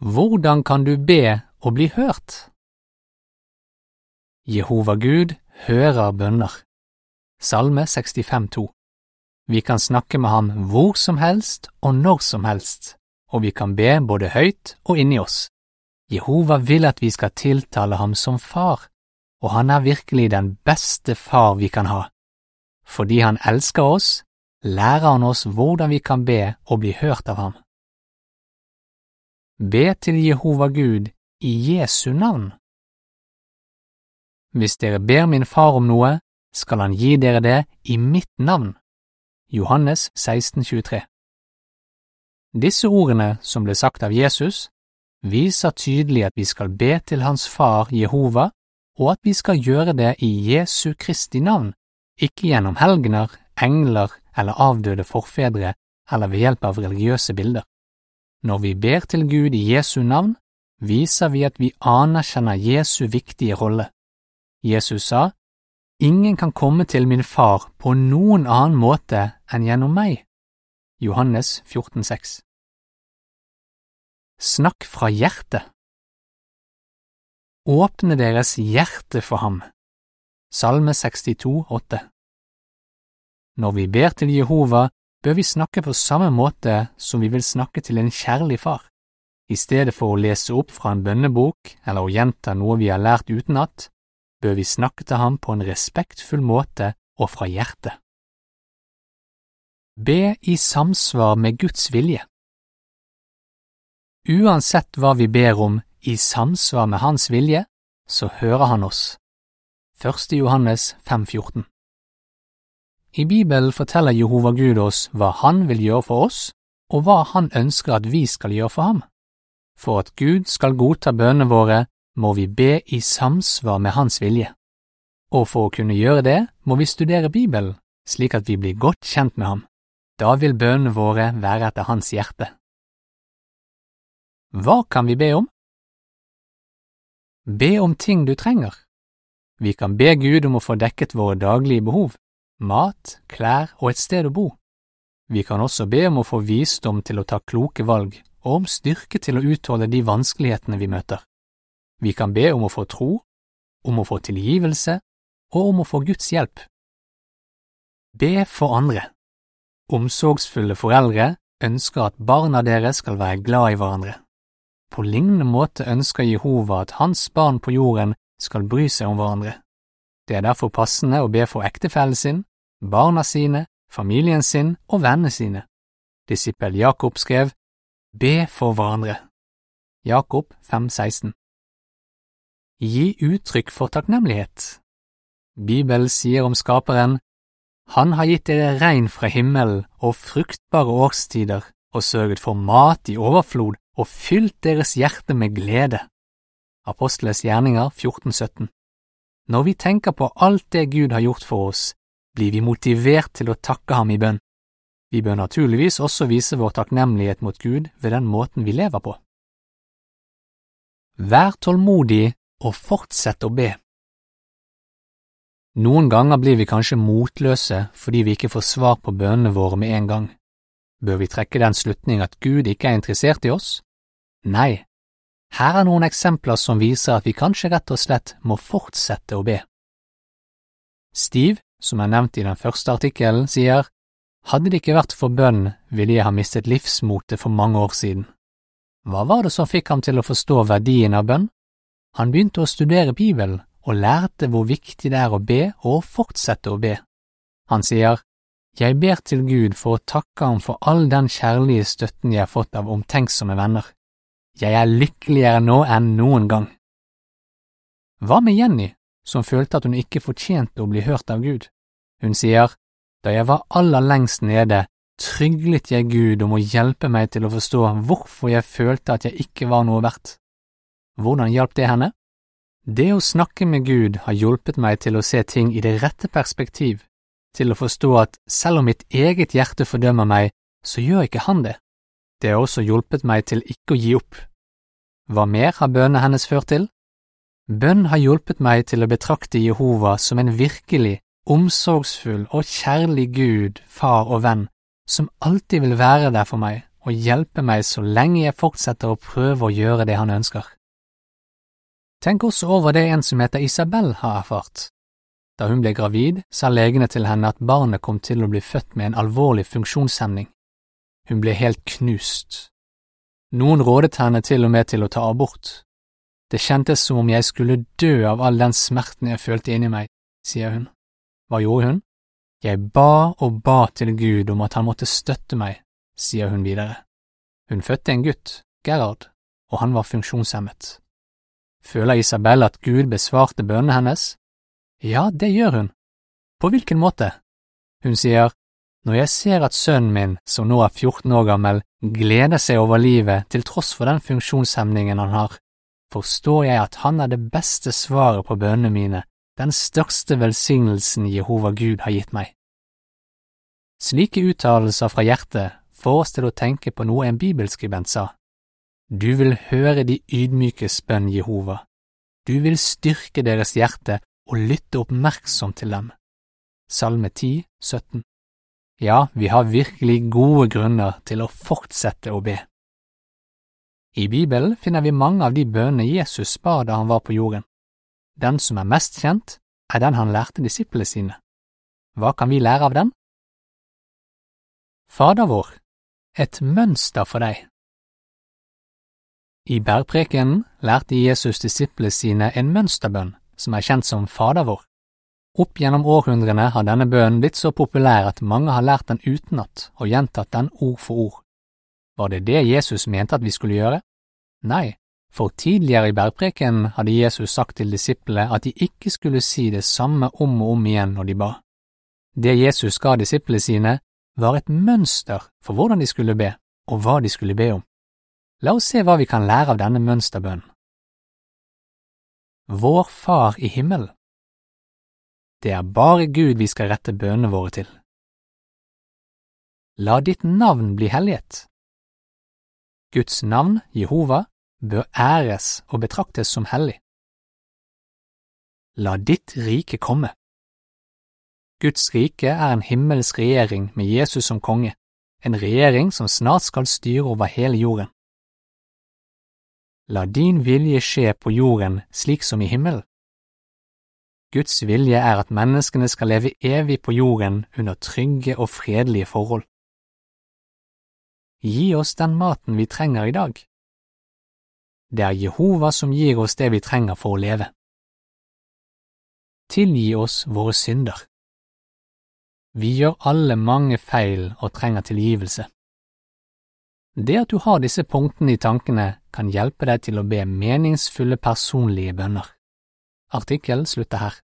Hvordan kan du be og bli hørt? Jehova Gud hører bønner. Salme 65,2. Vi kan snakke med ham hvor som helst og når som helst, og vi kan be både høyt og inni oss. Jehova vil at vi skal tiltale ham som far, og han er virkelig den beste far vi kan ha. Fordi han elsker oss, lærer han oss hvordan vi kan be og bli hørt av ham. Be til Jehova Gud i Jesu navn. Hvis dere ber min far om noe, skal han gi dere det i mitt navn. Johannes 16,23. Disse ordene som ble sagt av Jesus, viser tydelig at vi skal be til hans far Jehova, og at vi skal gjøre det i Jesu Kristi navn, ikke gjennom helgener, engler eller avdøde forfedre eller ved hjelp av religiøse bilder. Når vi ber til Gud i Jesu navn, viser vi at vi anerkjenner Jesu viktige rolle. Jesus sa, «Ingen kan komme til min far på noen annen måte enn gjennom meg.» Johannes 14,6. Snakk fra hjertet. Åpne deres hjerte for ham. Salme 62,8. Når vi ber til Jehova, bør vi snakke på samme måte som vi vil snakke til en kjærlig far. I stedet for å lese opp fra en bønnebok eller å gjenta noe vi har lært utenat, bør vi snakke til ham på en respektfull måte og fra hjertet. Be i samsvar med Guds vilje. Uansett hva vi ber om i samsvar med hans vilje, så hører han oss. 1. Johannes 5,14. I Bibelen forteller Jehova Gud oss hva han vil gjøre for oss, og hva han ønsker at vi skal gjøre for ham. For at Gud skal godta bønnene våre, må vi be i samsvar med hans vilje. Og for å kunne gjøre det, må vi studere Bibelen, slik at vi blir godt kjent med ham. Da vil bønnene våre være etter hans hjerte. Hva kan vi be om? Be om ting du trenger. Vi kan be Gud om å få dekket våre daglige behov, mat, klær og et sted å bo. Vi kan også be om å få visdom til å ta kloke valg, og om styrke til å utholde de vanskelighetene vi møter. Vi kan be om å få tro, om å få tilgivelse og om å få Guds hjelp. Be for andre. Omsorgsfulle foreldre ønsker at barna deres skal være glad i hverandre. På lignende måte ønsker Jehova at hans barn på jorden skal bry seg om hverandre. Det er derfor passende å be for ektefellen sin, barna sine, familien sin og vennene sine. Disippel Jakob skrev, «Be for hverandre». Jakob 5,16. Gi uttrykk for takknemlighet. Bibelen sier om skaperen, «Han har gitt dere regn fra himmelen og fruktbare årstider, og sørget for mat i overflod, og fylt deres hjerte med glede.» Apostles gjerninger 14,17. Når vi tenker på alt det Gud har gjort for oss, blir vi motivert til å takke ham i bønn. Vi bør naturligvis også vise vår takknemlighet mot Gud ved den måten vi lever på. Vær tålmodig og fortsett å be. Noen ganger blir vi kanskje motløse fordi vi ikke får svar på bønnene våre med en gang. Bør vi trekke den slutning at Gud ikke er interessert i oss? Nei. Her er noen eksempler som viser at vi kanskje rett og slett må fortsette å be. Steve, som er nevnt i den første artikkelen, sier, «Hadde det ikke vært for bønn, ville jeg ha mistet livsmotet for mange år siden.» Hva var det som fikk ham til å forstå verdien av bønn? Han begynte å studere Bibelen og lærte hvor viktig det er å be og fortsette å be. Han sier, «Jeg ber til Gud for å takke ham for all den kjærlige støtten jeg har fått av omtenksomme venner. Jeg er lykkeligere nå enn noen gang.» Hva med Jenny, som følte at hun ikke fortjente å bli hørt av Gud? Hun sier, «Da jeg var aller lengst nede, tryglet jeg Gud om å hjelpe meg til å forstå hvorfor jeg følte at jeg ikke var noe verdt.» Hvordan hjalp det henne? Det å snakke med Gud har hjulpet meg til å se ting i det rette perspektiv, til å forstå at selv om mitt eget hjerte fordømmer meg, så gjør ikke han det. Det har også hjulpet meg til ikke å gi opp. Hva mer har bønnene hennes ført til? Bønn har hjulpet meg til å betrakte Jehova som en virkelig, omsorgsfull og kjærlig Gud, far og venn, som alltid vil være der for meg og hjelpe meg så lenge jeg fortsetter å prøve å gjøre det han ønsker. Tenk også over det en som heter Isabel har erfart. Da hun ble gravid, sa legene til henne at barnet kom til å bli født med en alvorlig funksjonshemning. Hun ble helt knust. Noen rådet henne til og med til å ta abort. Det kjentes som om jeg skulle dø av all den smerten jeg følte inni meg, sier hun. Hva gjorde hun? Jeg ba og ba til Gud om at han måtte støtte meg, sier hun videre. Hun fødte en gutt, Gerhard, og han var funksjonshemmet. Føler Isabel at Gud besvarte bønnene hennes? Ja, det gjør hun. På hvilken måte? Hun sier, når jeg ser at sønnen min, som nå er 14 år gammel, gleder seg over livet til tross for den funksjonshemningen han har, forstår jeg at han er det beste svaret på bønnene mine, den største velsignelsen Jehova Gud har gitt meg. Slike uttalelser fra hjertet får oss til å tenke på noe en bibelskribent sa. Du vil høre de ydmykes bønn, Jehova. Du vil styrke deres hjerte og lytte oppmerksomt til dem. Salme 10, 17. Ja, vi har virkelig gode grunner til å fortsette å be. I Bibelen finner vi mange av de bønnene Jesus ba da han var på jorden. Den som er mest kjent, er den han lærte disiplene sine. Hva kan vi lære av den? Fader vår, et mønster for deg. I bergprekenen lærte Jesus disiplene sine en mønsterbønn som er kjent som Fader vår. Opp gjennom århundrene har denne bønnen blitt så populær at mange har lært den utenat og gjentatt den ord for ord. Var det det Jesus mente at vi skulle gjøre? Nei, for tidligere i bergprekenen hadde Jesus sagt til disiplene at de ikke skulle si det samme om og om igjen når de ba. Det Jesus ga disiplene sine var et mønster for hvordan de skulle be, og hva de skulle be om. La oss se hva vi kan lære av denne mønsterbønnen. Vår Far i himmelen. Det er bare Gud vi skal rette bønnene våre til. La ditt navn bli helliget. Guds navn, Jehova, bør æres og betraktes som hellig. La ditt rike komme. Guds rike er en himmelsk regjering med Jesus som konge, en regjering som snart skal styre over hele jorden. La din vilje skje på jorden slik som i himmelen. Guds vilje er at menneskene skal leve evig på jorden under trygge og fredelige forhold. Gi oss den maten vi trenger i dag. Det er Jehova som gir oss det vi trenger for å leve. Tilgi oss våre synder. Vi gjør alle mange feil og trenger tilgivelse. Det at du har disse punktene i tankene kan hjelpe deg til å be meningsfulle personlige bønner. Artikkelen slutter her.